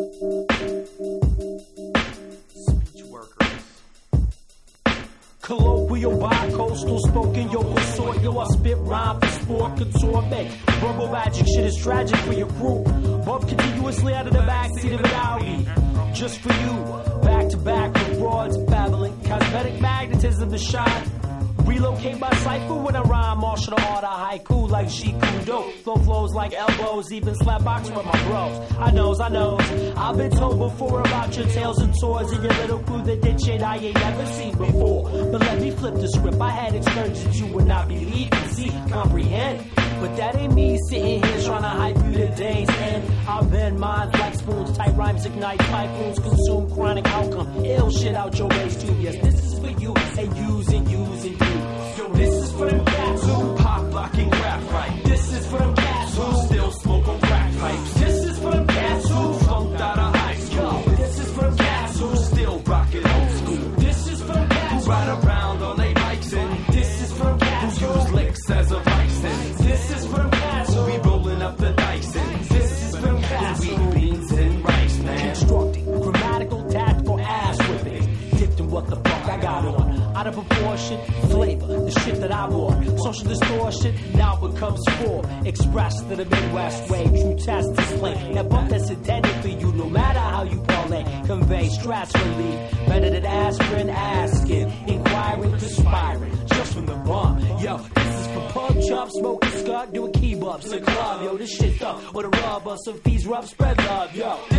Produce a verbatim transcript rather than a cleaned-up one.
Speech workers. Colloquial, bi-coastal, spoken, yo, consort, yo, I spit rhyme for sport, couture, make verbal magic, shit is tragic for your crew, bump continuously out of the backseat of an Audi, just for you, back to back with broads, babbling, cosmetic magnetism to shine, relocate my cipher when I rhyme, martial art, I haiku like Shikudo, flow flows like elbows, even slap box with my bros, I knows, I knows, I've been told before about your tales and tours and your little crew that did shit I ain't never seen before, but let me flip the script, I had excursions you would not believe, see, comprehend, but that ain't me sitting here trying to hype you to day's end, I bend minds like spoons, tight rhymes ignite typhoons, consume chronic outcome, ill shit out your ways too, yes, this is for you, and using, using you. Yo, this is for them cats who pop locking rap right. This is for them cats who still smoke on crack pipes. This is for them cats who flunked out of high school. This is for them cats who still rockin' old school. This is for them cats who ride around on they bikes and this is for them cats who use licks as a vice and this is for them cats who be rolling up the dice and this is for them cats who eat beans and rice, man. Constructing grammatical, tactical ass whipping, dipped in what the fuck I got on. Out of proportion, flavor, the shit that I bought. Social distortion now becomes full. Expressed to the Midwest way, true test display. That bump that's intended for you, no matter how you parlay. Convey stress relief, better than aspirin, asking, inquiring, perspiring, just from the bump. Yo, this is for pub chub, smoking skunk, doing key bumps, a club. Yo, this shit up with a rub or some fees rub, spread love. Yo,